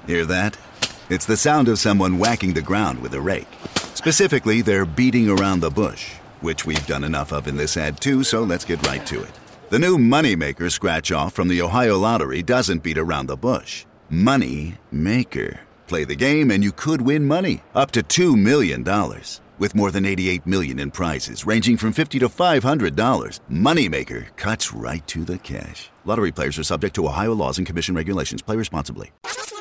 Hear that? It's the sound of someone whacking the ground with a rake. Specifically, they're beating around the bush, which we've done enough of in this ad too, so let's get right to it. The new Moneymaker scratch-off from the Ohio Lottery doesn't beat around the bush. Money Maker. Play the game and you could win money, up to $2 million. With more than $88 million in prizes, ranging from $50 to $500, Moneymaker cuts right to the cash. Lottery players are subject to Ohio laws and commission regulations. Play responsibly.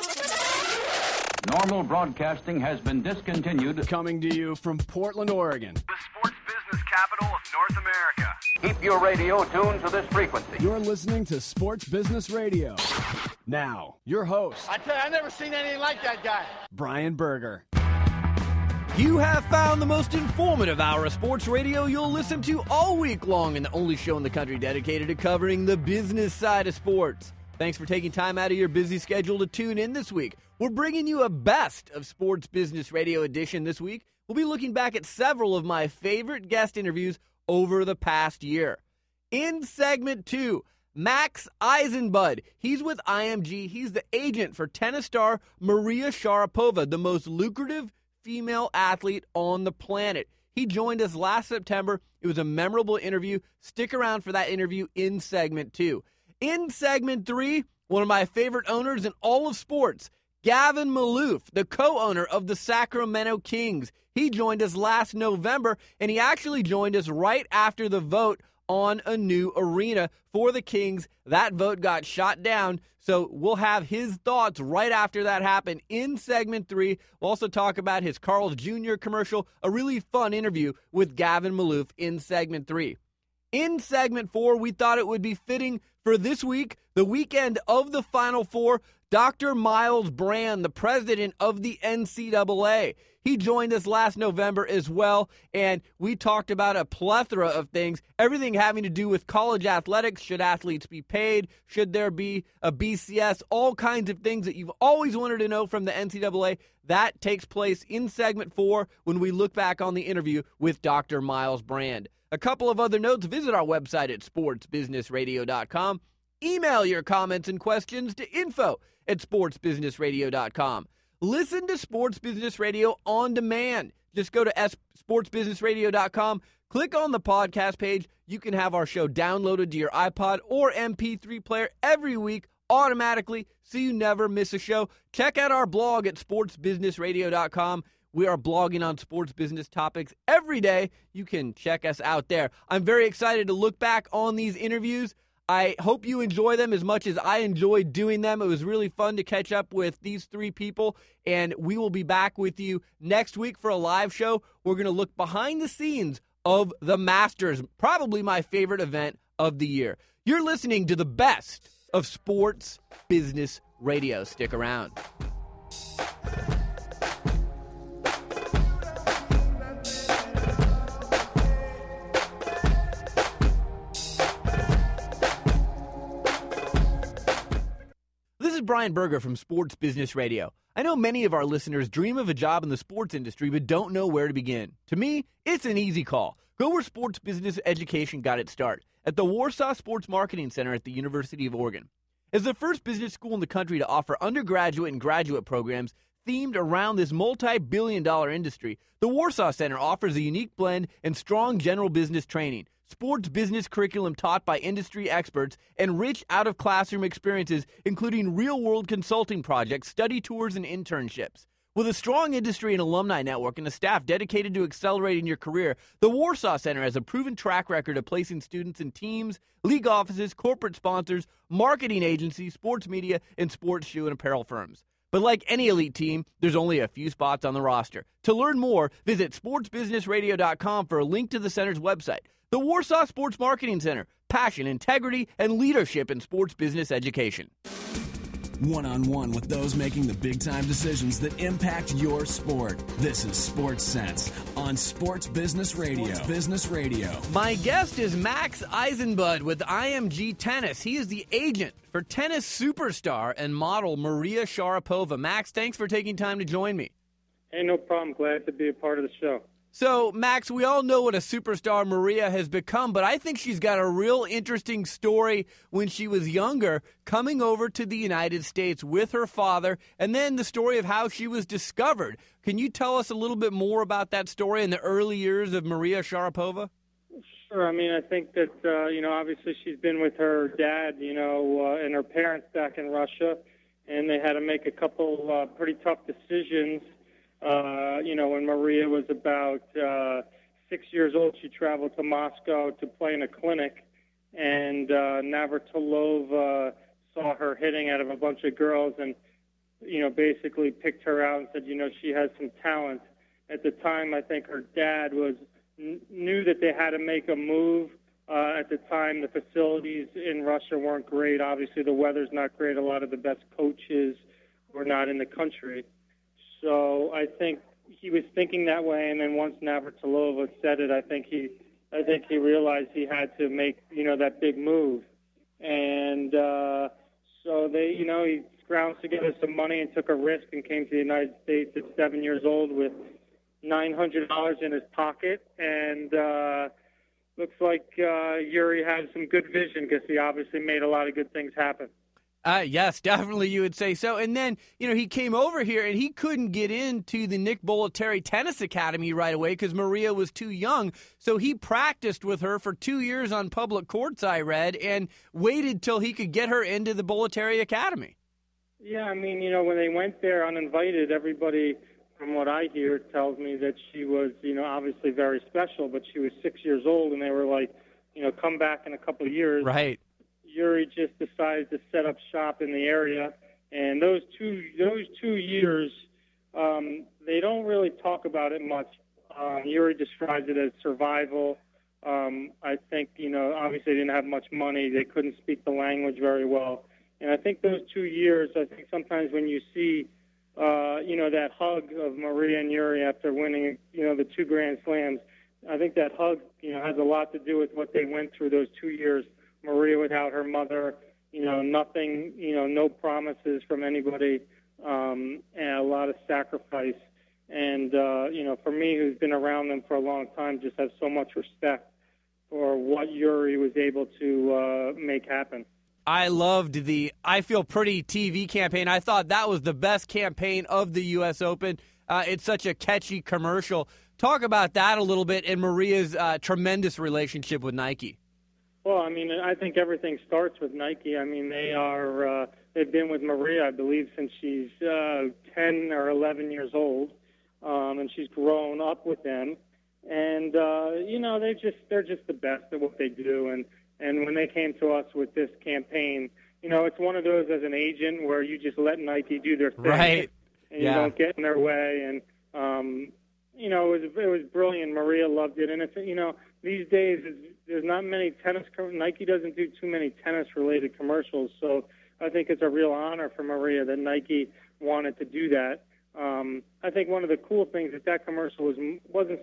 Normal broadcasting has been discontinued. Coming to you from Portland, Oregon. The sports business capital of North America. Keep your radio tuned to this frequency. You're listening to Sports Business Radio. Now, your host, I tell you, I've never seen anything like that guy. Brian Berger. You have found the most informative hour of sports radio you'll listen to all week long, and the only show in the country dedicated to covering the business side of sports. Thanks for taking time out of your busy schedule to tune in this week. We're bringing you a best of Sports Business Radio edition this week. We'll be looking back at several of my favorite guest interviews over the past year. In segment 2, Max Eisenbud. He's with IMG. He's the agent for tennis star Maria Sharapova, the most lucrative female athlete on the planet. He joined us last September. It was a memorable interview. Stick around for that interview in segment 2. In segment 3, one of my favorite owners in all of sports, Gavin Maloof, the co-owner of the Sacramento Kings. He joined us last November, and he actually joined us right after the vote on a new arena for the Kings. That vote got shot down, so we'll have his thoughts right after that happened in segment 3. We'll also talk about his Carl's Jr. commercial, a really fun interview with Gavin Maloof in segment 3. In segment 4, we thought it would be fitting for this week, the weekend of the Final Four, Dr. Miles Brand, the president of the NCAA. He joined us last November as well, and we talked about a plethora of things, everything having to do with college athletics. Should athletes be paid? Should there be a BCS? All kinds of things that you've always wanted to know from the NCAA. That takes place in segment 4 when we look back on the interview with Dr. Miles Brand. A couple of other notes, visit our website at sportsbusinessradio.com. Email your comments and questions to info@sportsbusinessradio.com. Listen to Sports Business Radio on demand. Just go to sportsbusinessradio.com, click on the podcast page. You can have our show downloaded to your iPod or MP3 player every week automatically so you never miss a show. Check out our blog at sportsbusinessradio.com. We are blogging on sports business topics every day. You can check us out there. I'm very excited to look back on these interviews. I hope you enjoy them as much as I enjoyed doing them. It was really fun to catch up with these three people, and we will be back with you next week for a live show. We're going to look behind the scenes of the Masters, probably my favorite event of the year. You're listening to the best of Sports Business Radio. Stick around. Brian Berger from Sports Business Radio. I know many of our listeners dream of a job in the sports industry but don't know where to begin. To me, it's an easy call. Go where sports business education got its start, at the Warsaw Sports Marketing Center at the University of Oregon. As the first business school in the country to offer undergraduate and graduate programs themed around this multi-billion-dollar industry, the Warsaw Center offers a unique blend and strong general business training, sports business curriculum taught by industry experts, and rich out-of-classroom experiences, including real-world consulting projects, study tours, and internships. With a strong industry and alumni network and a staff dedicated to accelerating your career, the Warsaw Center has a proven track record of placing students in teams, league offices, corporate sponsors, marketing agencies, sports media, and sports shoe and apparel firms. But like any elite team, there's only a few spots on the roster. To learn more, visit sportsbusinessradio.com for a link to the center's website. The Warsaw Sports Marketing Center, passion, integrity, and leadership in sports business education. One-on-one with those making the big-time decisions that impact your sport. This is Sports Sense on Sports Business Radio. Sports Business Radio. My guest is Max Eisenbud with IMG Tennis. He is the agent for tennis superstar and model Maria Sharapova. Max, thanks for taking time to join me. Hey, no problem. Glad to be a part of the show. So, Max, we all know what a superstar Maria has become, but I think she's got a real interesting story when she was younger, coming over to the United States with her father, and then the story of how she was discovered. Can you tell us a little bit more about that story in the early years of Maria Sharapova? Sure. I mean, I think that, obviously she's been with her dad, and her parents back in Russia, and they had to make a couple pretty tough decisions. When Maria was about 6 years old, she traveled to Moscow to play in a clinic, and Navratilova saw her hitting out of a bunch of girls and, basically picked her out and said, she has some talent. At the time, I think her dad knew that they had to make a move. At the time, the facilities in Russia weren't great. Obviously, the weather's not great. A lot of the best coaches were not in the country. So I think he was thinking that way, and then once Navratilova said it, I think he realized he had to make that big move, and so he scrounged together some money and took a risk and came to the United States at 7 years old with $900 in his pocket, and looks like Yuri had some good vision because he obviously made a lot of good things happen. Yes, definitely you would say so. And then, he came over here and he couldn't get into the Nick Bollettieri Tennis Academy right away because Maria was too young. So he practiced with her for 2 years on public courts, I read, and waited till he could get her into the Bollettieri Academy. Yeah, I mean, when they went there uninvited, everybody, from what I hear, tells me that she was, obviously very special, but she was 6 years old and they were like, come back in a couple of years. Right. Yuri just decided to set up shop in the area, and those two years, they don't really talk about it much. Yuri describes it as survival. I think, obviously they didn't have much money. They couldn't speak the language very well. And I think those 2 years, I think sometimes when you see, that hug of Maria and Yuri after winning, the 2 Grand Slams, I think that hug, has a lot to do with what they went through those 2 years. Maria without her mother, nothing, no promises from anybody, and a lot of sacrifice. And, for me, who's been around them for a long time, just have so much respect for what Yuri was able to make happen. I loved the I Feel Pretty TV campaign. I thought that was the best campaign of the U.S. Open. It's such a catchy commercial. Talk about that a little bit and Maria's tremendous relationship with Nike. Well, I mean, I think everything starts with Nike. I mean, they've been with Maria, I believe, since she's 10 or 11 years old, and she's grown up with them. And, they're just the best at what they do. And when they came to us with this campaign, it's one of those as an agent where you just let Nike do their thing. Right. And you don't get in their way. And, it was brilliant. Maria loved it. And, these days, there's not many Nike doesn't do too many tennis-related commercials, so I think it's a real honor for Maria that Nike wanted to do that. I think one of the cool things that commercial wasn't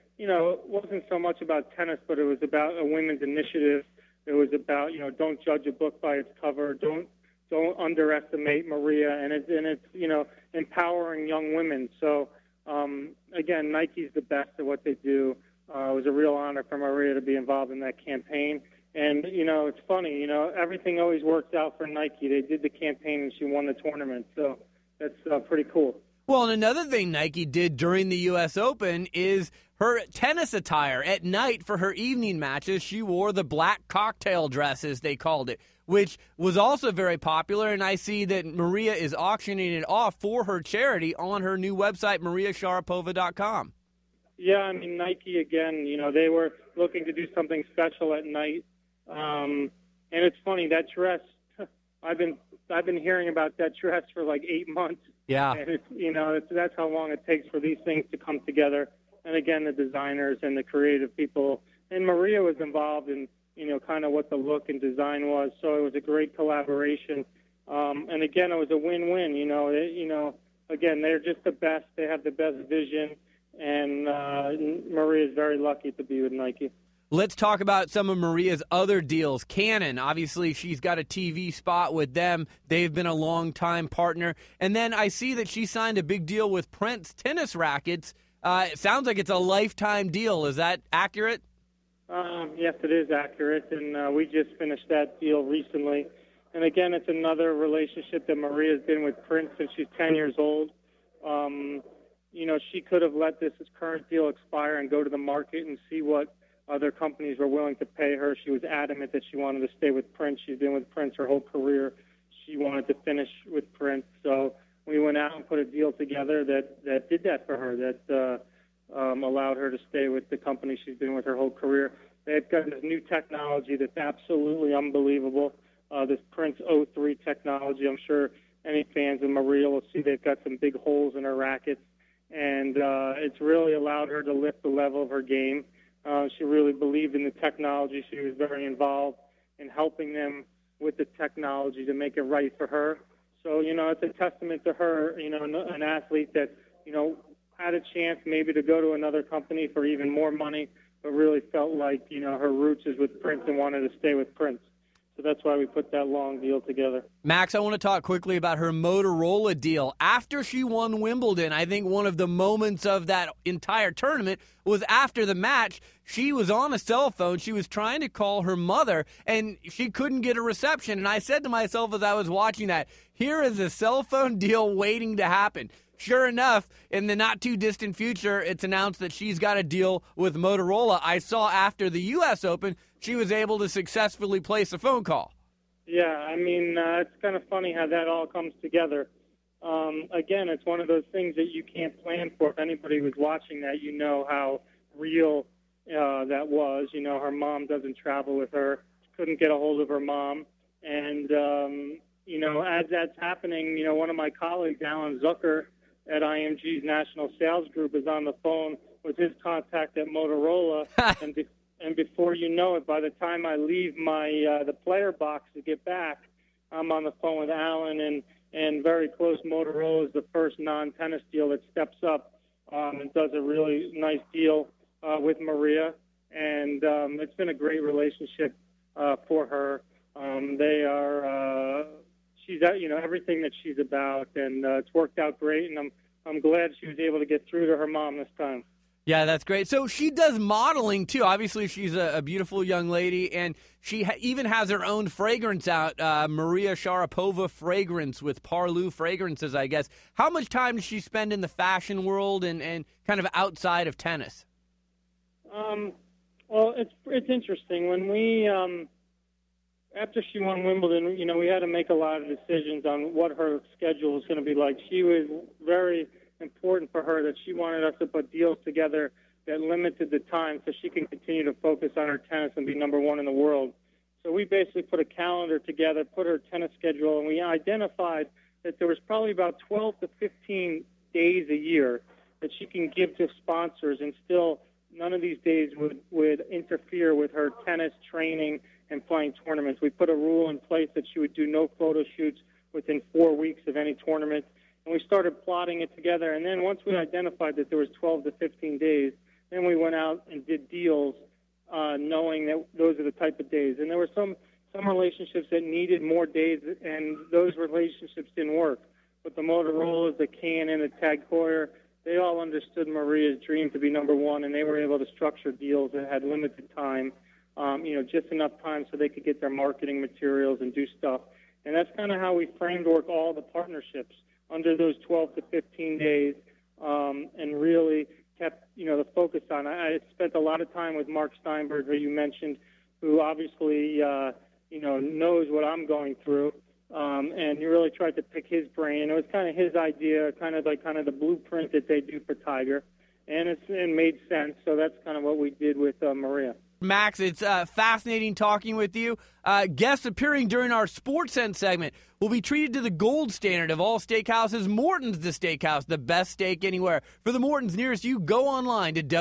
so much about tennis, but it was about a women's initiative. It was about, don't judge a book by its cover, don't underestimate Maria, and it's empowering young women. So again, Nike's the best at what they do. It was a real honor for Maria to be involved in that campaign. And, it's funny, everything always works out for Nike. They did the campaign and she won the tournament. So that's pretty cool. Well, and another thing Nike did during the U.S. Open is her tennis attire. At night for her evening matches, she wore the black cocktail dress, as they called it, which was also very popular. And I see that Maria is auctioning it off for her charity on her new website, mariasharapova.com. Yeah, I mean, Nike, again, they were looking to do something special at night. And it's funny, that dress, I've been hearing about that dress for like 8 months. Yeah. And that's how long it takes for these things to come together. And again, the designers and the creative people. And Maria was involved in, kind of what the look and design was. So it was a great collaboration. And again, it was a win-win. Again, they're just the best. They have the best vision. And Maria is very lucky to be with Nike. Let's talk about some of Maria's other deals. Canon, obviously, she's got a TV spot with them. They've been a long-time partner. And then I see that she signed a big deal with Prince Tennis Rackets. It sounds like it's a lifetime deal. Is that accurate? Yes, it is accurate, and we just finished that deal recently. And again, it's another relationship that Maria's been with Prince since she's 10 years old. She could have let this current deal expire and go to the market and see what other companies were willing to pay her. She was adamant that she wanted to stay with Prince. She's been with Prince her whole career. She wanted to finish with Prince. So we went out and put a deal together that did that for her, that allowed her to stay with the company she's been with her whole career. They've got this new technology that's absolutely unbelievable, this Prince 03 technology. I'm sure any fans of Maria will see they've got some big holes in her rackets, and it's really allowed her to lift the level of her game. She really believed in the technology. She was very involved in helping them with the technology to make it right for her. So, it's a testament to her, an athlete that, had a chance maybe to go to another company for even more money, but really felt like, her roots is with Prince and wanted to stay with Prince. So that's why we put that long deal together. Max, I want to talk quickly about her Motorola deal. After she won Wimbledon, I think one of the moments of that entire tournament was after the match. She was on a cell phone. She was trying to call her mother, and she couldn't get a reception. And I said to myself as I was watching that, here is a cell phone deal waiting to happen. Sure enough, in the not-too-distant future, it's announced that she's got a deal with Motorola. I saw after the U.S. Open, she was able to successfully place a phone call. Yeah, it's kind of funny how that all comes together. Again, it's one of those things that you can't plan for. If anybody was watching that, you know how real that was. Her mom doesn't travel with her. She couldn't get a hold of her mom. And, as that's happening, one of my colleagues, Alan Zucker, at IMG's National Sales Group, is on the phone with his contact at Motorola. And before you know it, by the time I leave my the player box to get back, I'm on the phone with Alan, and very close. Motorola is the first non-tennis deal that steps up and does a really nice deal with Maria. And it's been a great relationship for her. They are she's everything that she's about, and it's worked out great. And I'm glad she was able to get through to her mom this time. Yeah, that's great. So she does modeling, too. Obviously, she's a beautiful young lady, and she even has her own fragrance out, Maria Sharapova fragrance with Parlou Fragrances, I guess. How much time does she spend in the fashion world and kind of outside of tennis? Well, it's interesting. When we after she won Wimbledon, we had to make a lot of decisions on what her schedule was going to be like. She was very important for her that she wanted us to put deals together that limited the time so she can continue to focus on her tennis and be number one in the world. So we basically put a calendar together, put her tennis schedule, and we identified that there was probably about 12 to 15 days a year that she can give to sponsors, and still none of these days would interfere with her tennis training and playing tournaments. We put a rule in place that she would do no photo shoots within 4 weeks of any tournament. And we started plotting it together. And then once we identified that there was 12 to 15 days, then we went out and did deals knowing that those are the type of days. And there were some relationships that needed more days, and those relationships didn't work. But the Motorola's, the Canon, the Tag Heuer, they all understood Maria's dream to be number one, and they were able to structure deals that had limited time, just enough time so they could get their marketing materials and do stuff. And that's kind of how we framework all the partnerships under those 12 to 15 days, and really kept, the focus on. I spent a lot of time with Mark Steinberg, who you mentioned, who obviously, knows what I'm going through, and he really tried to pick his brain. And it was kind of his idea, kind of the blueprint that they do for Tiger, and it made sense. So that's kind of what we did with Maria. Max, it's fascinating talking with you. Guests appearing during our Sports Sense segment will be treated to the gold standard of all steakhouses, Morton's the Steakhouse, the best steak anywhere. For the Morton's nearest you, go online to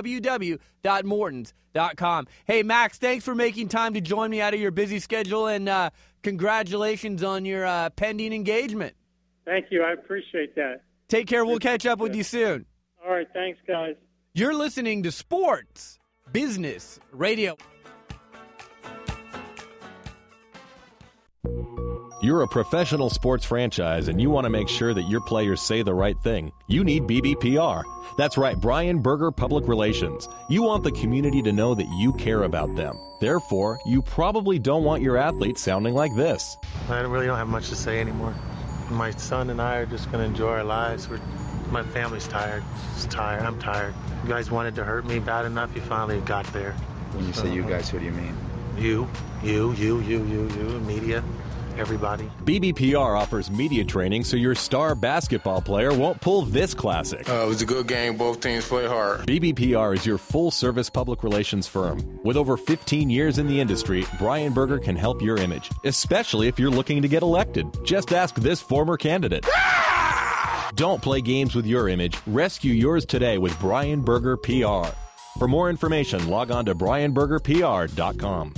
www.mortons.com. Hey, Max, thanks for making time to join me out of your busy schedule, and congratulations on your pending engagement. Thank you. I appreciate that. Take care. We'll catch up with you soon. All right. Thanks, guys. You're listening to Sports Business Radio. You're a professional sports franchise and you want to make sure that your players say the right thing. You need BBPR. That's right, Brian Berger Public Relations. You want the community to know that you care about them. Therefore, you probably don't want your athletes sounding like this. I really don't have much to say anymore. My son and I are just going to enjoy our lives. My family's tired. It's tired. I'm tired. You guys wanted to hurt me bad enough. You finally got there. When you say you guys, who do you mean? You, media, everybody. BBPR offers media training so your star basketball player won't pull this classic. It was a good game. Both teams played hard. BBPR is your full-service public relations firm. With over 15 years in the industry, Brian Berger can help your image, especially if you're looking to get elected. Just ask this former candidate. Don't play games with your image. Rescue yours today with Brian Berger PR. For more information, log on to brianbergerpr.com.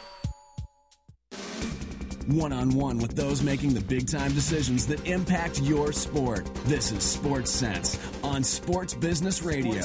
One-on-one with those making the big-time decisions that impact your sport. This is Sports Sense on Sports Business Radio.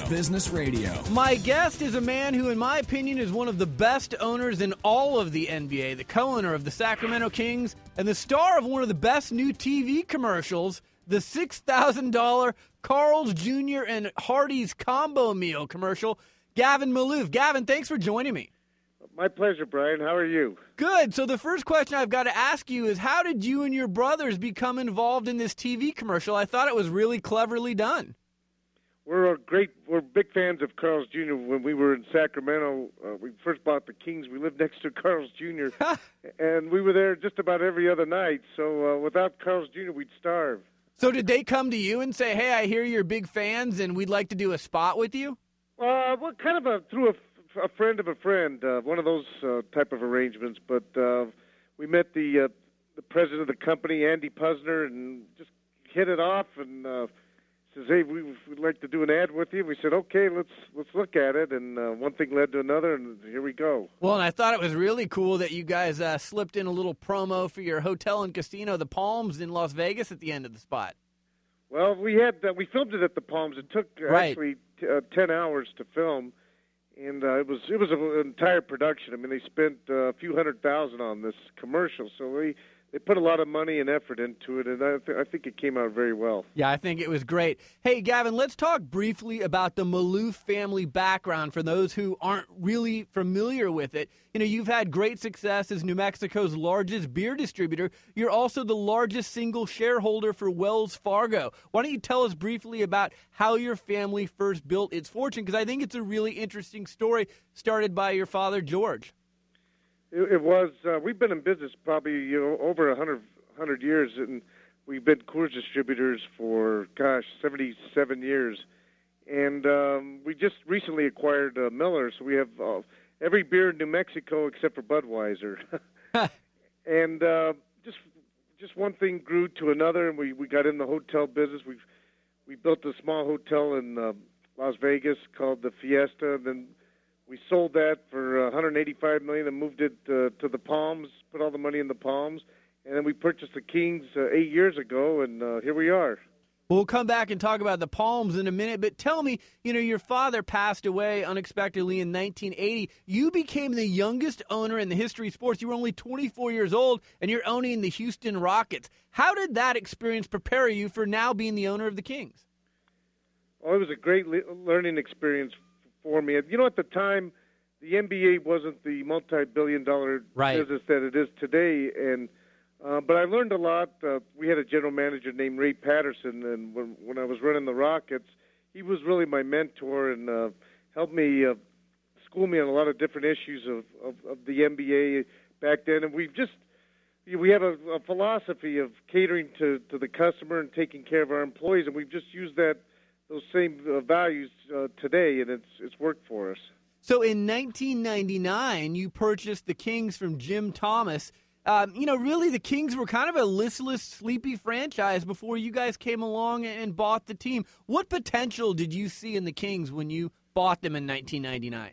My guest is a man who, in my opinion, is one of the best owners in all of the NBA, the co-owner of the Sacramento Kings, and the star of one of the best new TV commercials, the $6,000 Carl's Jr. and Hardee's combo meal commercial, Gavin Maloof. Gavin, thanks for joining me. My pleasure, Brian. How are you? Good. So the first question I've got to ask you is, how did you and your brothers become involved in this TV commercial? I thought it was really cleverly done. We're big fans of Carl's Jr. When we were in Sacramento, we first bought the Kings. We lived next to Carl's Jr., and we were there just about every other night. So without Carl's Jr., we'd starve. So did they come to you and say, hey, I hear you're big fans, and we'd like to do a spot with you? Well, kind of through a friend of a friend, one of those type of arrangements. But we met the president of the company, Andy Puzner, and just hit it off. And says, "Hey, we'd like to do an ad with you." We said, "Okay, let's look at it." And one thing led to another, and here we go. Well, and I thought it was really cool that you guys slipped in a little promo for your hotel and casino, the Palms in Las Vegas, at the end of the spot. Well, we filmed it at the Palms. It took actually 10 hours to film. And it was an entire production. I mean, they spent a few $100,000 on this commercial, so they put a lot of money and effort into it, and I think it came out very well. Yeah, I think it was great. Hey, Gavin, let's talk briefly about the Maloof family background for those who aren't really familiar with it. You know, you've had great success as New Mexico's largest beer distributor. You're also the largest single shareholder for Wells Fargo. Why don't you tell us briefly about how your family first built its fortune? Because I think it's a really interesting story started by your father, George. It was. We've been in business probably over 100 years, and we've been Coors distributors for 77 years. And we just recently acquired Miller, so we have every beer in New Mexico except for Budweiser. And just one thing grew to another, and we got in the hotel business. We built a small hotel in Las Vegas called the Fiesta, and then we sold that for $185 million and moved it to the Palms, put all the money in the Palms, and then we purchased the Kings 8 years ago, and here we are. We'll come back and talk about the Palms in a minute, but tell me, your father passed away unexpectedly in 1980. You became the youngest owner in the history of sports. You were only 24 years old, and you're owning the Houston Rockets. How did that experience prepare you for now being the owner of the Kings? Well, it was a great learning experience for me. At the time, the NBA wasn't the multi-billion-dollar business that it is today, and but I learned a lot. We had a general manager named Ray Patterson, and when I was running the Rockets, he was really my mentor and helped me school me on a lot of different issues of the NBA back then. And we have a philosophy of catering to the customer and taking care of our employees, and we've just used those same values today, and it's worked for us. So in 1999, you purchased the Kings from Jim Thomas. Really the Kings were kind of a listless, sleepy franchise before you guys came along and bought the team. What potential did you see in the Kings when you bought them in 1999?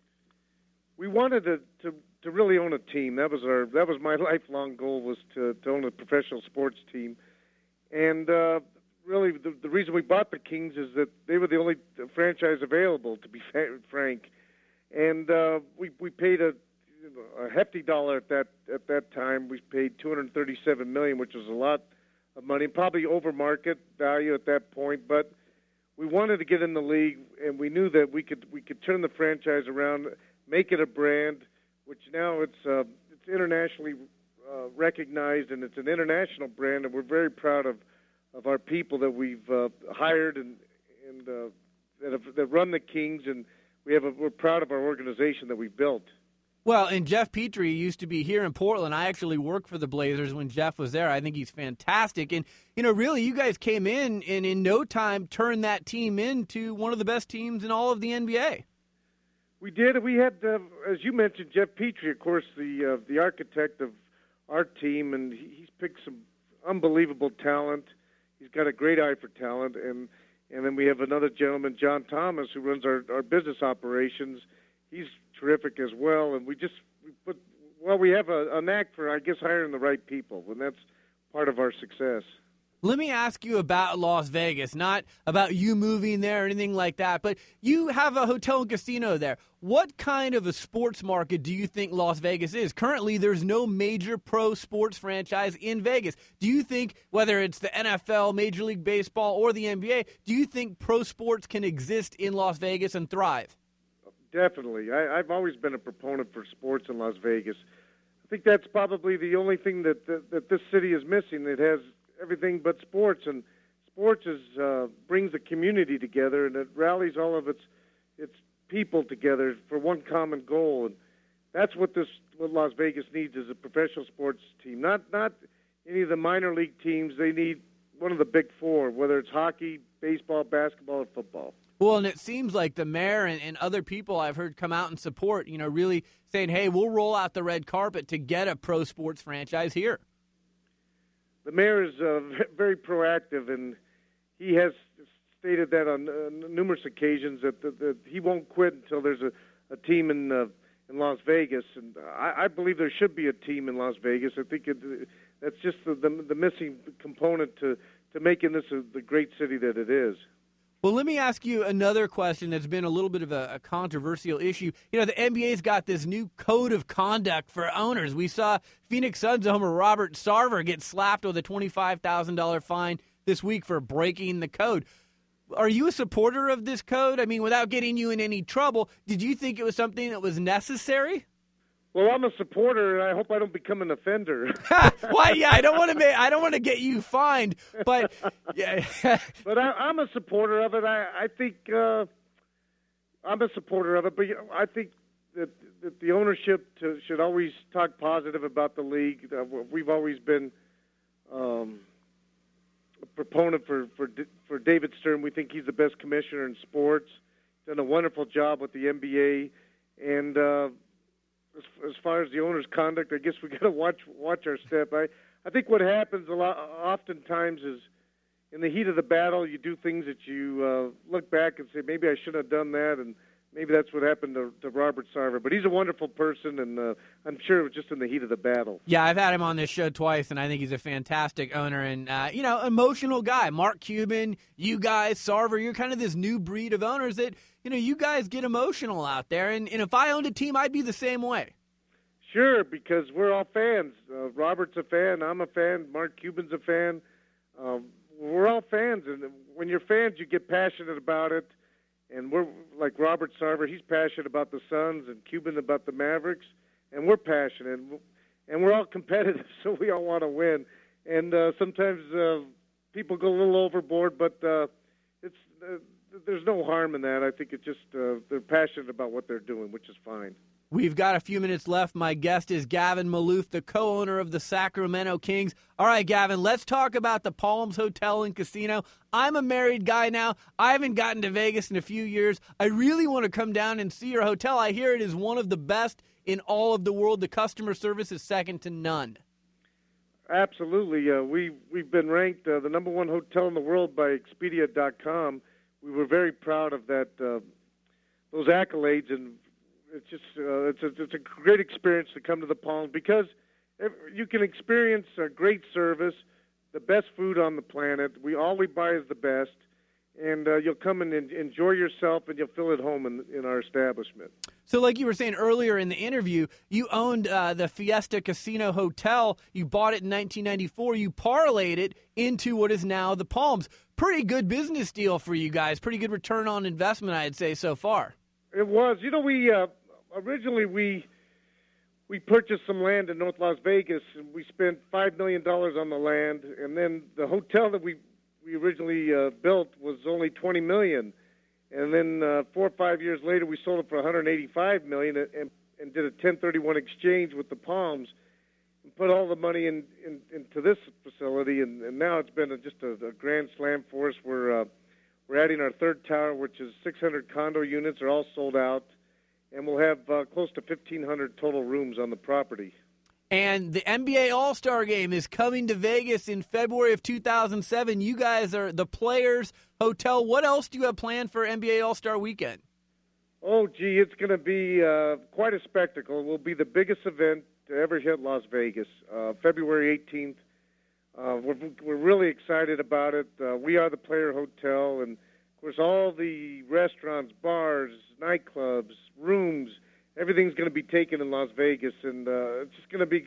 We wanted to really own a team. That was my lifelong goal, was to own a professional sports team. And really, the reason we bought the Kings is that they were the only franchise available, to be frank. And we paid a hefty dollar at that time. We paid $237 million, which was a lot of money, probably over market value at that point. But we wanted to get in the league, and we knew that we could turn the franchise around, make it a brand, which now it's internationally recognized, and it's an international brand, and we're very proud of our people that we've hired and that run the Kings, and we're proud of our organization that we built. Well, and Jeff Petrie used to be here in Portland. I actually worked for the Blazers when Jeff was there. I think he's fantastic. And, really, you guys came in and in no time turned that team into one of the best teams in all of the NBA. We did. We had, as you mentioned, Jeff Petrie, of course, the architect of our team, and he's picked some unbelievable talent. He's got a great eye for talent. And then we have another gentleman, John Thomas, who runs our business operations. He's terrific as well, and we have a knack for, I guess, hiring the right people, and that's part of our success. Let me ask you about Las Vegas, not about you moving there or anything like that, but you have a hotel and casino there. What kind of a sports market do you think Las Vegas is? Currently, there's no major pro sports franchise in Vegas. Do you think, whether it's the NFL, Major League Baseball, or the NBA, do you think pro sports can exist in Las Vegas and thrive? Definitely. I've always been a proponent for sports in Las Vegas. I think that's probably the only thing that this city is missing. It has everything but sports, and sports brings the community together, and it rallies all of its people together for one common goal, and that's what Las Vegas needs is a professional sports team. Not any of the minor league teams. They need one of the big four, whether it's hockey, baseball, basketball, or football. Well, and it seems like the mayor and other people I've heard come out and support, really saying, hey, we'll roll out the red carpet to get a pro sports franchise here. The mayor is very proactive, and he has stated that on numerous occasions that he won't quit until there's a team in Las Vegas. And I believe there should be a team in Las Vegas. I think that's just the missing component to making this the great city that it is. Well, let me ask you another question that's been a little bit of a controversial issue. The NBA's got this new code of conduct for owners. We saw Phoenix Suns owner Robert Sarver get slapped with a $25,000 fine this week for breaking the code. Are you a supporter of this code? I mean, without getting you in any trouble, did you think it was something that was necessary? Well, I'm a supporter, and I hope I don't become an offender. Why? Yeah, I don't want to get you fined, but yeah. But I'm a supporter of it. I think I'm a supporter of it. But I think that the ownership should always talk positive about the league. We've always been a proponent for David Stern. We think he's the best commissioner in sports. Done a wonderful job with the NBA, and. As far as the owner's conduct, I guess we got to watch our step. I think what happens oftentimes is in the heat of the battle, you do things that you look back and say, maybe I shouldn't have done that, and maybe that's what happened to Robert Sarver. But he's a wonderful person, and I'm sure it was just in the heat of the battle. Yeah, I've had him on this show twice, and I think he's a fantastic owner and, emotional guy. Mark Cuban, you guys, Sarver, you're kind of this new breed of owners that, you guys get emotional out there. And if I owned a team, I'd be the same way. Sure, because we're all fans. Robert's a fan. I'm a fan. Mark Cuban's a fan. We're all fans. And when you're fans, you get passionate about it. And we're like Robert Sarver. He's passionate about the Suns, and Cuban about the Mavericks. And we're passionate. And we're all competitive, so we all want to win. And sometimes people go a little overboard, but there's no harm in that. I think it's just they're passionate about what they're doing, which is fine. We've got a few minutes left. My guest is Gavin Maloof, the co-owner of the Sacramento Kings. All right, Gavin, let's talk about the Palms Hotel and Casino. I'm a married guy now. I haven't gotten to Vegas in a few years. I really want to come down and see your hotel. I hear it is one of the best in all of the world. The customer service is second to none. Absolutely. We've been ranked the number one hotel in the world by Expedia.com. We were very proud of that, those accolades, and it's just it's a great experience to come to the Palms because you can experience great service, the best food on the planet. All we buy is the best, and you'll come and enjoy yourself, and you'll feel at home in our establishment. So like you were saying earlier in the interview, you owned the Fiesta Casino Hotel. You bought it in 1994. You parlayed it into what is now the Palms. Pretty good business deal for you guys. Pretty good return on investment, I'd say, so far. It was. You know, we originally we purchased some land in North Las Vegas, and we spent $5 million on the land, and then the hotel that we originally built was only $20 million. And then 4 or 5 years later, we sold it for $185 million and did a 1031 exchange with the Palms and put all the money into this facility. And now it's been just a grand slam for us. We're adding our third tower, which is 600 condo units, are all sold out. And we'll have close to 1,500 total rooms on the property. And the NBA All-Star Game is coming to Vegas in February of 2007. You guys are the Players Hotel. What else do you have planned for NBA All-Star Weekend? Oh, gee, it's going to be quite a spectacle. It will be the biggest event to ever hit Las Vegas, February 18th. We're really excited about it. We are the Player Hotel, and, of course, all the restaurants, bars, nightclubs, rooms, everything's going to be taken in Las Vegas, and it's just going to be,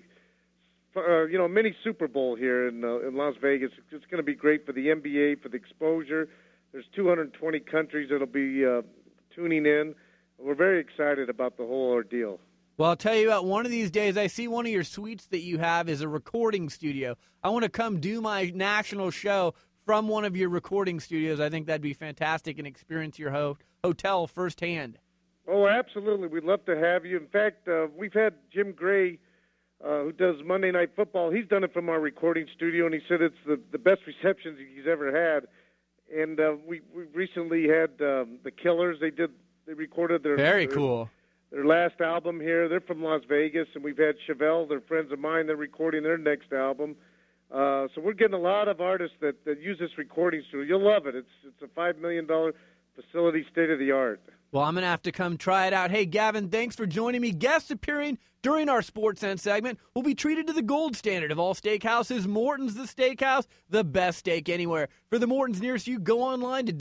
a mini Super Bowl here in Las Vegas. It's going to be great for the NBA, for the exposure. There's 220 countries that'll be tuning in. We're very excited about the whole ordeal. Well, I'll tell you what, one of these days, I see one of your suites that you have is a recording studio. I want to come do my national show from one of your recording studios. I think that'd be fantastic and experience your hotel firsthand. Oh, absolutely. We'd love to have you. In fact, we've had Jim Gray, who does Monday Night Football. He's done it from our recording studio, and he said it's the best receptions he's ever had. And we recently had the Killers. They recorded their very cool their last album here. They're from Las Vegas, and we've had Chevelle. They're friends of mine. They're recording their next album. So we're getting a lot of artists that use this recording studio. You'll love it. It's a $5 million facility, state of the art. Well, I'm going to have to come try it out. Hey, Gavin, thanks for joining me. Guests appearing during our Sports Sense segment will be treated to the gold standard of all steakhouses, Morton's the Steakhouse, the best steak anywhere. For the Mortons nearest you, go online to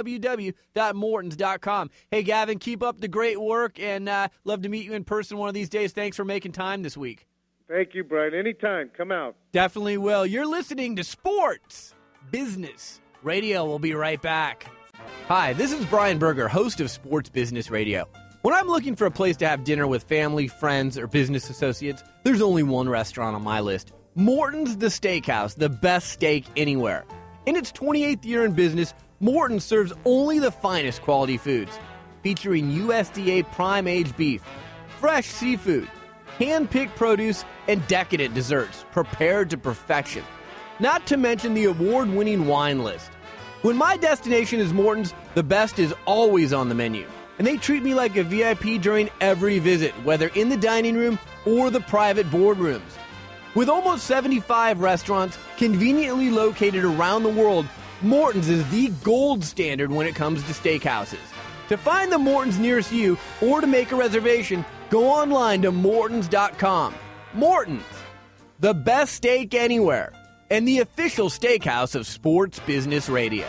www.mortons.com. Hey, Gavin, keep up the great work, and love to meet you in person one of these days. Thanks for making time this week. Thank you, Brian. Anytime. Come out. Definitely will. You're listening to Sports Business Radio. We'll be right back. Hi, this is Brian Berger, host of Sports Business Radio. When I'm looking for a place to have dinner with family, friends, or business associates, there's only one restaurant on my list. Morton's the Steakhouse, the best steak anywhere. In its 28th year in business, Morton's serves only the finest quality foods, featuring USDA prime-aged beef, fresh seafood, hand-picked produce, and decadent desserts prepared to perfection. Not to mention the award-winning wine list. When my destination is Morton's, the best is always on the menu. And they treat me like a VIP during every visit, whether in the dining room or the private boardrooms. With almost 75 restaurants conveniently located around the world, Morton's is the gold standard when it comes to steakhouses. To find the Morton's nearest you or to make a reservation, go online to Mortons.com. Morton's, the best steak anywhere, and the official steakhouse of Sports Business Radio.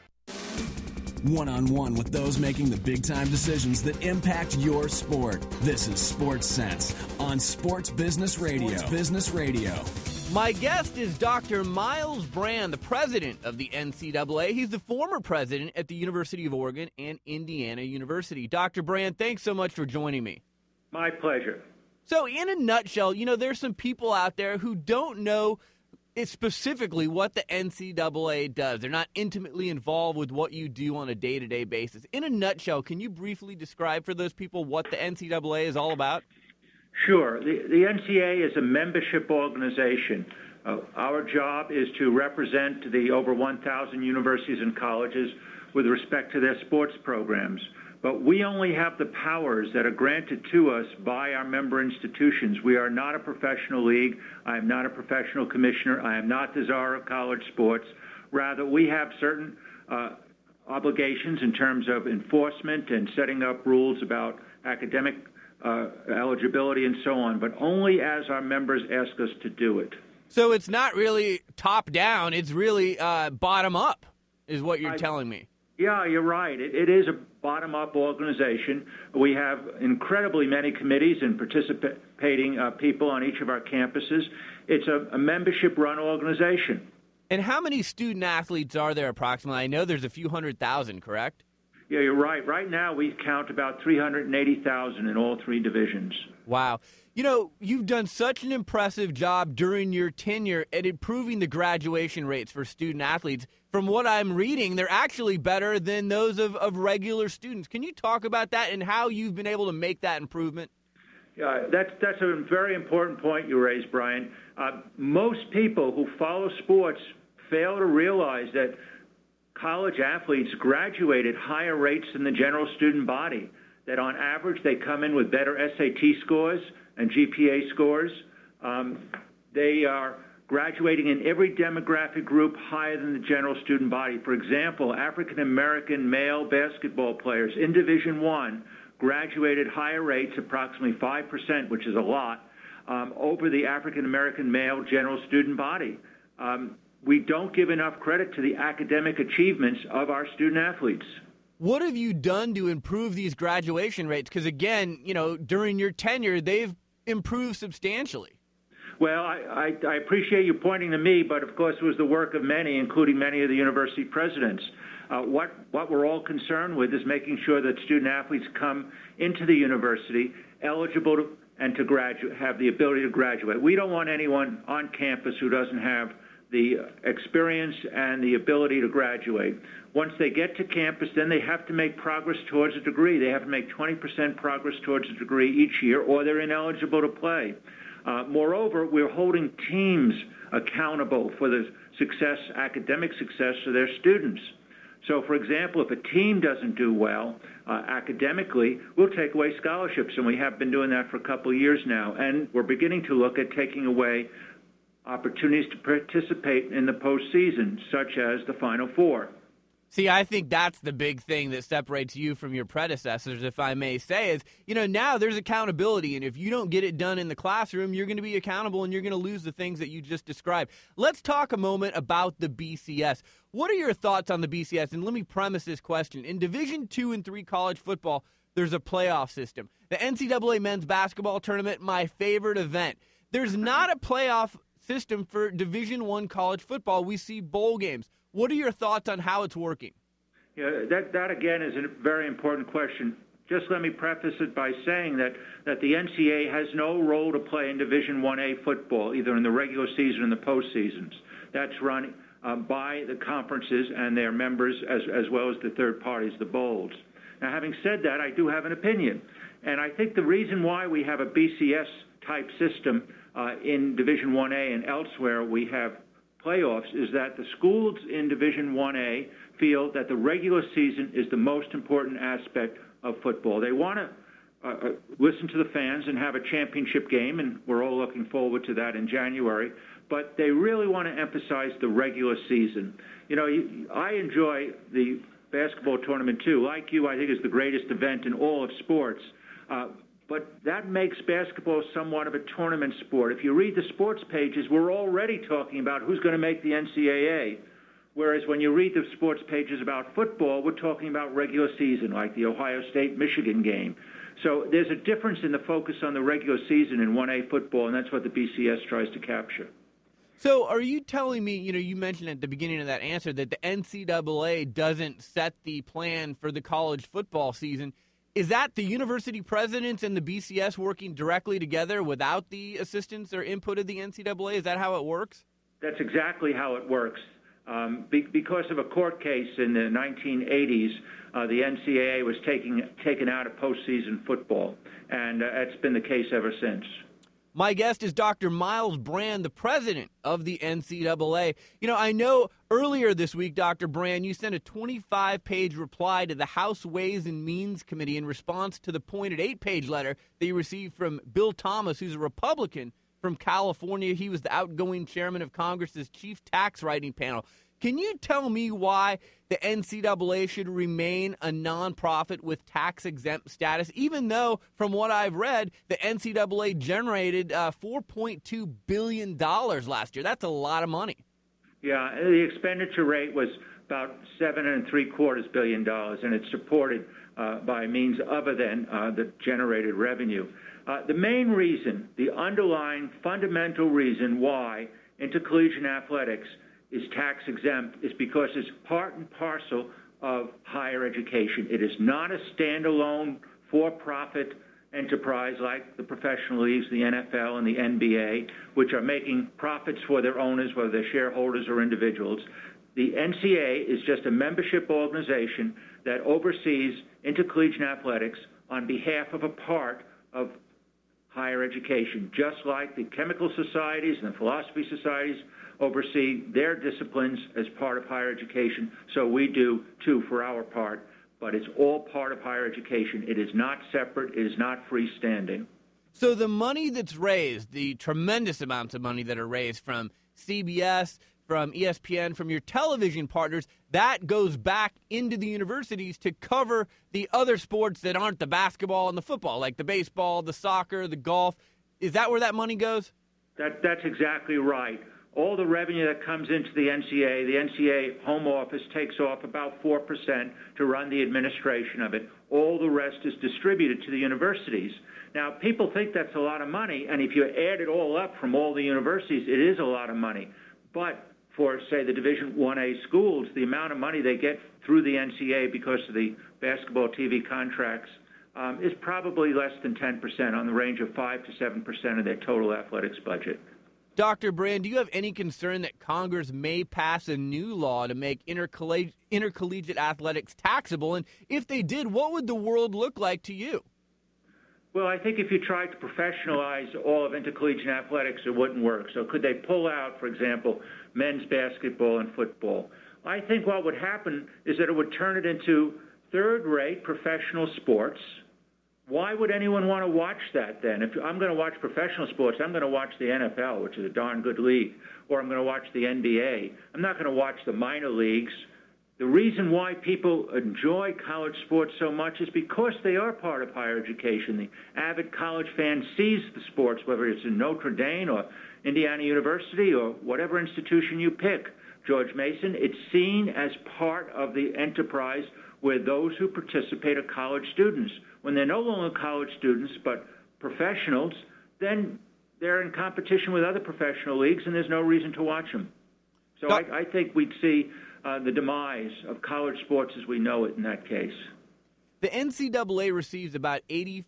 One-on-one with those making the big-time decisions that impact your sport. This is Sports Sense on Sports Business Radio. Sports Business Radio. My guest is Dr. Myles Brand, the president of the NCAA. He's the former president at the University of Oregon and Indiana University. Dr. Brand, thanks so much for joining me. My pleasure. So in a nutshell, there's some people out there who don't know specifically what the NCAA does. They're not intimately involved with what you do on a day-to-day basis. In a nutshell, can you briefly describe for those people what the NCAA is all about? Sure. The NCAA is a membership organization. Our job is to represent the over 1,000 universities and colleges with respect to their sports programs. But we only have the powers that are granted to us by our member institutions. We are not a professional league. I am not a professional commissioner. I am not the czar of college sports. Rather, we have certain obligations in terms of enforcement and setting up rules about academic eligibility and so on, but only as our members ask us to do it. So it's not really top down, it's really bottom up, is what you're telling me. Yeah, you're right. It is a bottom-up organization. We have incredibly many committees and participating people on each of our campuses. It's a membership-run organization. And how many student athletes are there approximately? I know there's a few 100,000, correct? Yeah, you're right. Right now we count about 380,000 in all three divisions. Wow. You know, you've done such an impressive job during your tenure at improving the graduation rates for student athletes. From what I'm reading, they're actually better than those of regular students. Can you talk about that and how you've been able to make that improvement? Yeah, that's a very important point you raised, Brian. Most people who follow sports fail to realize that college athletes graduate at higher rates than the general student body, that on average they come in with better SAT scores and GPA scores. They are graduating in every demographic group higher than the general student body. For example, African-American male basketball players in Division I graduated higher rates, approximately 5%, which is a lot, over the African-American male general student body. We don't give enough credit to the academic achievements of our student athletes. What have you done to improve these graduation rates? Because, again, you know, during your tenure, they've improved substantially. Well, I appreciate you pointing to me, but of course it was the work of many, including many of the university presidents. What we're all concerned with is making sure that student athletes come into the university eligible to have the ability to graduate. We don't want anyone on campus who doesn't have the experience and the ability to graduate. Once they get to campus, then they have to make progress towards a degree. They have to make 20% progress towards a degree each year, or they're ineligible to play. Moreover, we're holding teams accountable for the academic success of their students. So, for example, if a team doesn't do well academically, we'll take away scholarships, and we have been doing that for a couple of years now. And we're beginning to look at taking away opportunities to participate in the postseason, such as the Final Four. See, I think that's the big thing that separates you from your predecessors, if I may say, is, you know, now there's accountability, and if you don't get it done in the classroom, you're going to be accountable and you're going to lose the things that you just described. Let's talk a moment about the BCS. What are your thoughts on the BCS? And let me premise this question. In Division II and III college football, there's a playoff system. The NCAA men's basketball tournament, my favorite event. There's not a playoff system for Division I college football. We see bowl games. What are your thoughts on how it's working? Yeah, that again is a very important question. Just let me preface it by saying that the NCAA has no role to play in Division I-A football, either in the regular season or in the postseasons. That's run by the conferences and their members, as well as the third parties, the bowls. Now, having said that, I do have an opinion. And I think the reason why we have a BCS-type system in Division I-A and elsewhere we have playoffs is that the schools in Division I-A feel that the regular season is the most important aspect of football. They want to listen to the fans and have a championship game, and we're all looking forward to that in January, but they really want to emphasize the regular season. You know, I enjoy the basketball tournament too. Like you, I think it's the greatest event in all of sports. But that makes basketball somewhat of a tournament sport. If you read the sports pages, we're already talking about who's going to make the NCAA. Whereas when you read the sports pages about football, we're talking about regular season, like the Ohio State-Michigan game. So there's a difference in the focus on the regular season in 1A football, and that's what the BCS tries to capture. So are you telling me, you know, you mentioned at the beginning of that answer that the NCAA doesn't set the plan for the college football season. Is that the university presidents and the BCS working directly together without the assistance or input of the NCAA? Is that how it works? That's exactly how it works. Because of a court case in the 1980s, the NCAA was taken out of postseason football, and it's been the case ever since. My guest is Dr. Myles Brand, the president of the NCAA. You know, I know earlier this week, Dr. Brand, you sent a 25-page reply to the House Ways and Means Committee in response to the pointed 8-page letter that you received from Bill Thomas, who's a Republican from California. He was the outgoing chairman of Congress's chief tax writing panel. Can you tell me why the NCAA should remain a nonprofit with tax-exempt status, even though, from what I've read, the NCAA generated $4.2 billion last year? That's a lot of money. Yeah, the expenditure rate was about $7.75 billion, and it's supported by means other than the generated revenue. The main reason, the underlying fundamental reason why intercollegiate athletics is tax exempt is because it's part and parcel of higher education. It is not a standalone for-profit enterprise like the professional leagues, the NFL and the NBA, which are making profits for their owners, whether they're shareholders or individuals. The NCAA is just a membership organization that oversees intercollegiate athletics on behalf of a part of higher education, just like the chemical societies and the philosophy societies oversee their disciplines as part of higher education. So we do, too, for our part. But it's all part of higher education. It is not separate. It is not freestanding. So the money that's raised, the tremendous amounts of money that are raised from CBS, from ESPN, from your television partners, that goes back into the universities to cover the other sports that aren't the basketball and the football, like the baseball, the soccer, the golf. Is that where that money goes? That's exactly right. All the revenue that comes into the NCAA home office takes off about 4% to run the administration of it. All the rest is distributed to the universities. Now, people think that's a lot of money, and if you add it all up from all the universities, it is a lot of money. But for, say, the Division 1A schools, the amount of money they get through the NCAA because of the basketball TV contracts is probably less than 10%, on the range of 5 to 7% of their total athletics budget. Dr. Brand, do you have any concern that Congress may pass a new law to make intercollegiate athletics taxable? And if they did, what would the world look like to you? Well, I think if you tried to professionalize all of intercollegiate athletics, it wouldn't work. So could they pull out, for example, men's basketball and football? I think what would happen is that it would turn it into third-rate professional sports. Why would anyone want to watch that then? If I'm going to watch professional sports, I'm going to watch the NFL, which is a darn good league, or I'm going to watch the NBA. I'm not going to watch the minor leagues. The reason why people enjoy college sports so much is because they are part of higher education. The avid college fan sees the sports, whether it's in Notre Dame or Indiana University or whatever institution you pick, George Mason. It's seen as part of the enterprise where those who participate are college students. When they're no longer college students but professionals, then they're in competition with other professional leagues, and there's no reason to watch them. So I think we'd see the demise of college sports as we know it in that case. The NCAA receives about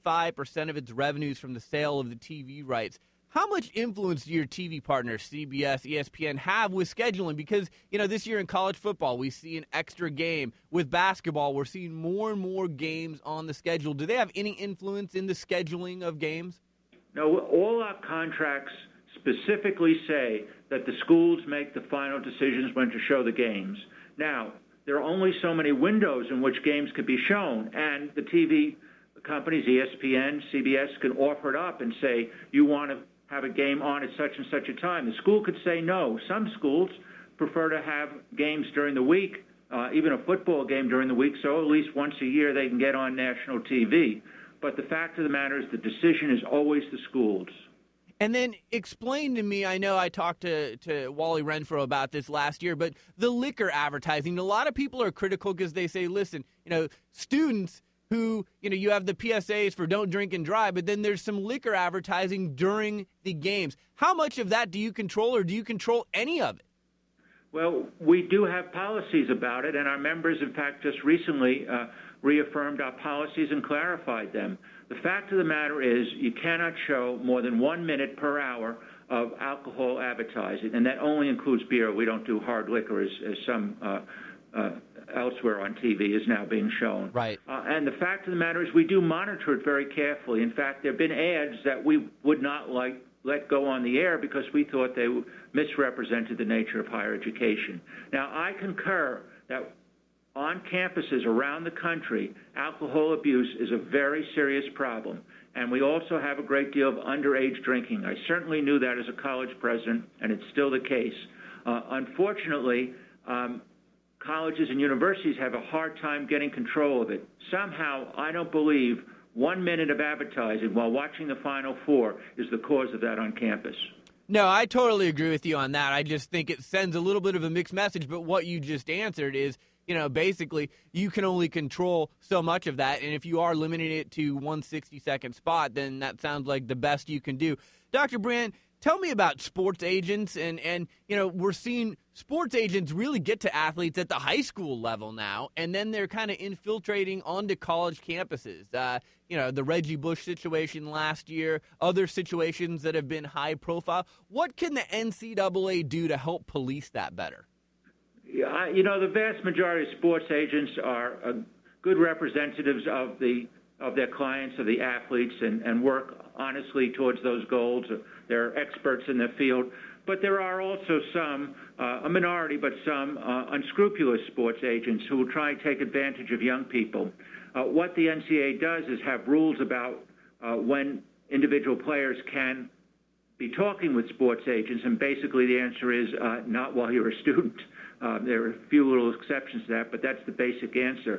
85% of its revenues from the sale of the TV rights. How much influence do your TV partners, CBS, ESPN, have with scheduling? Because, this year in college football, we see an extra game. With basketball, we're seeing more and more games on the schedule. Do they have any influence in the scheduling of games? No, all our contracts specifically say that the schools make the final decisions when to show the games. Now, there are only so many windows in which games could be shown, and the TV companies, ESPN, CBS, can offer it up and say, you want to have a game on at such and such a time. The school could say no. Some schools prefer to have games during the week, even a football game during the week, so at least once a year they can get on national TV. But the fact of the matter is the decision is always the schools. And then explain to me, I know I talked to Wally Renfro about this last year, but the liquor advertising, a lot of people are critical because they say, listen, students who, you have the PSAs for don't drink and drive, but then there's some liquor advertising during the games. How much of that do you control, or do you control any of it? Well, we do have policies about it, and our members, in fact, just recently reaffirmed our policies and clarified them. The fact of the matter is you cannot show more than 1 minute per hour of alcohol advertising, and that only includes beer. We don't do hard liquor as some elsewhere on TV is now being shown. Right. And the fact of the matter is we do monitor it very carefully. In fact, there have been ads that we would not let go on the air because we thought they misrepresented the nature of higher education. Now, I concur that on campuses around the country, alcohol abuse is a very serious problem. And we also have a great deal of underage drinking. I certainly knew that as a college president, and it's still the case. Unfortunately, colleges and universities have a hard time getting control of it. Somehow, I don't believe 1 minute of advertising while watching the Final Four is the cause of that on campus. No, I totally agree with you on that. I just think it sends a little bit of a mixed message, but what you just answered is, basically you can only control so much of that, and if you are limiting it to 1 60-second spot, then that sounds like the best you can do. Dr. Brand, tell me about sports agents, and we're seeing sports agents really get to athletes at the high school level now, and then they're kind of infiltrating onto college campuses. The Reggie Bush situation last year, other situations that have been high profile. What can the NCAA do to help police that better? Yeah, the vast majority of sports agents are good representatives of their clients, of the athletes, and work honestly towards those goals. They're experts in their field. But there are also some, a minority, but some unscrupulous sports agents who will try and take advantage of young people. What the NCAA does is have rules about when individual players can be talking with sports agents, and basically the answer is not while you're a student. There are a few little exceptions to that, but that's the basic answer.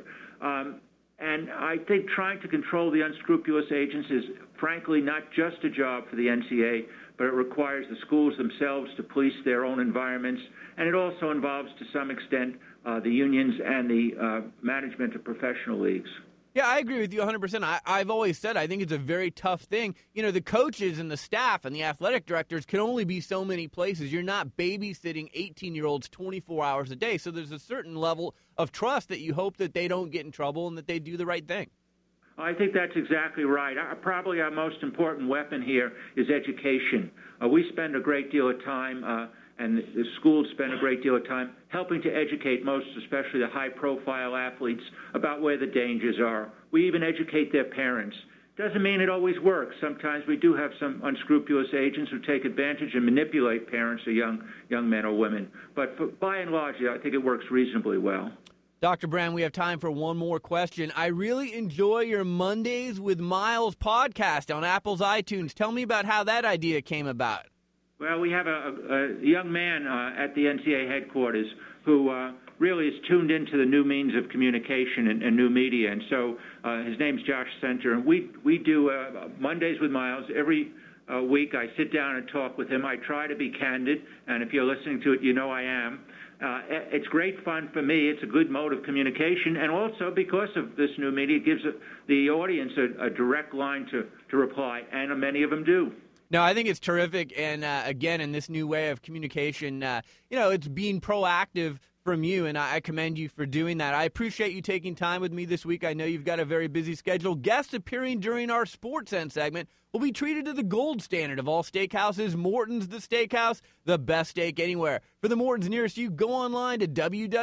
And I think trying to control the unscrupulous agents is, frankly, not just a job for the NCAA, but it requires the schools themselves to police their own environments, and it also involves, to some extent, the unions and the management of professional leagues. Yeah, I agree with you 100%. I've always said I think it's a very tough thing. The coaches and the staff and the athletic directors can only be so many places. You're not babysitting 18-year-olds 24 hours a day. So there's a certain level of trust that you hope that they don't get in trouble and that they do the right thing. I think that's exactly right. Probably our most important weapon here is education. We spend a great deal of time and the schools spend a great deal of time helping to educate most, especially the high-profile athletes, about where the dangers are. We even educate their parents. Doesn't mean it always works. Sometimes we do have some unscrupulous agents who take advantage and manipulate parents or young men or women. But by and large, I think it works reasonably well. Dr. Brand, we have time for one more question. I really enjoy your Mondays with Miles podcast on Apple's iTunes. Tell me about how that idea came about. Well, we have a young man at the NCAA headquarters who really is tuned into the new means of communication and new media. And so his name's Josh Center. And we do Mondays with Miles. Every week I sit down and talk with him. I try to be candid. And if you're listening to it, you know I am. It's great fun for me. It's a good mode of communication. And also because of this new media, it gives the audience a direct line to reply. And many of them do. No, I think it's terrific, and again, in this new way of communication, it's being proactive from you, and I commend you for doing that. I appreciate you taking time with me this week. I know you've got a very busy schedule. Guests appearing during our Sports End segment will be treated to the gold standard of all steakhouses, Morton's the Steakhouse, the best steak anywhere. For the Morton's nearest you, go online to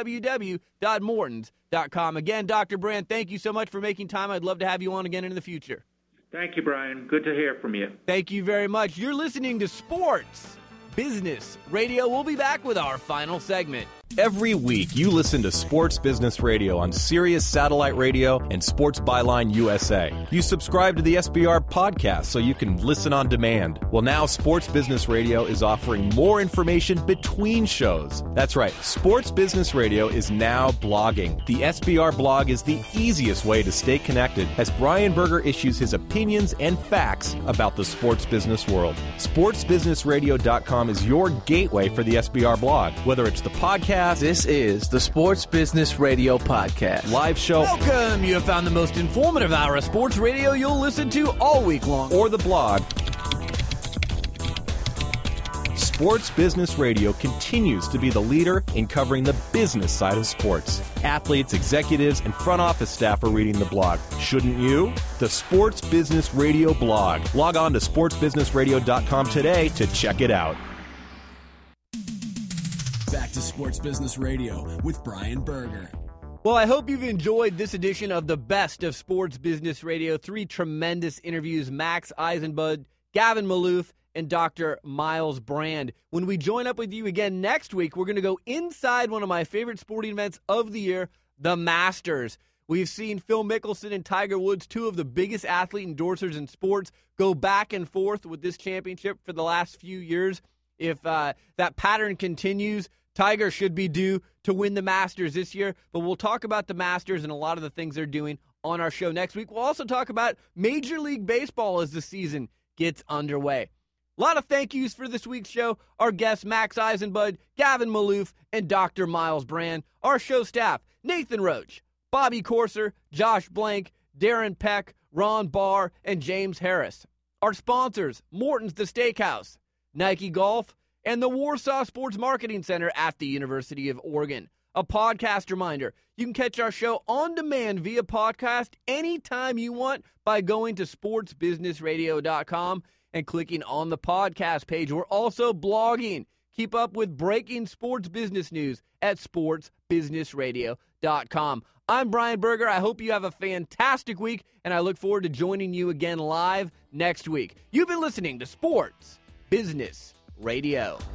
www.mortons.com. Again, Dr. Brand, thank you so much for making time. I'd love to have you on again in the future. Thank you, Brian. Good to hear from you. Thank you very much. You're listening to Sports Business Radio. We'll be back with our final segment. Every week, you listen to Sports Business Radio on Sirius Satellite Radio and Sports Byline USA. You subscribe to the SBR podcast so you can listen on demand. Well, now Sports Business Radio is offering more information between shows. That's right, Sports Business Radio is now blogging. The SBR blog is the easiest way to stay connected as Brian Berger issues his opinions and facts about the sports business world. SportsBusinessRadio.com is your gateway for the SBR blog, whether it's the podcast. This is the Sports Business Radio Podcast. Live show. Welcome. You have found the most informative hour of sports radio you'll listen to all week long. Or the blog. Sports Business Radio continues to be the leader in covering the business side of sports. Athletes, executives, and front office staff are reading the blog. Shouldn't you? The Sports Business Radio blog. Log on to sportsbusinessradio.com today to check it out. Back to Sports Business Radio with Brian Berger. Well, I hope you've enjoyed this edition of the best of Sports Business Radio. 3 tremendous interviews, Max Eisenbud, Gavin Maloof, and Dr. Miles Brand. When we join up with you again next week, we're going to go inside one of my favorite sporting events of the year, the Masters. We've seen Phil Mickelson and Tiger Woods, 2 of the biggest athlete endorsers in sports, go back and forth with this championship for the last few years. If that pattern continues, Tiger should be due to win the Masters this year, but we'll talk about the Masters and a lot of the things they're doing on our show next week. We'll also talk about Major League Baseball as the season gets underway. A lot of thank yous for this week's show. Our guests, Max Eisenbud, Gavin Maloof, and Dr. Miles Brand. Our show staff, Nathan Roach, Bobby Corser, Josh Blank, Darren Peck, Ron Barr, and James Harris. Our sponsors, Morton's The Steakhouse, Nike Golf, and the Warsaw Sports Marketing Center at the University of Oregon. A podcast reminder, you can catch our show on demand via podcast anytime you want by going to sportsbusinessradio.com and clicking on the podcast page. We're also blogging. Keep up with breaking sports business news at sportsbusinessradio.com. I'm Brian Berger. I hope you have a fantastic week, and I look forward to joining you again live next week. You've been listening to Sports Business Radio.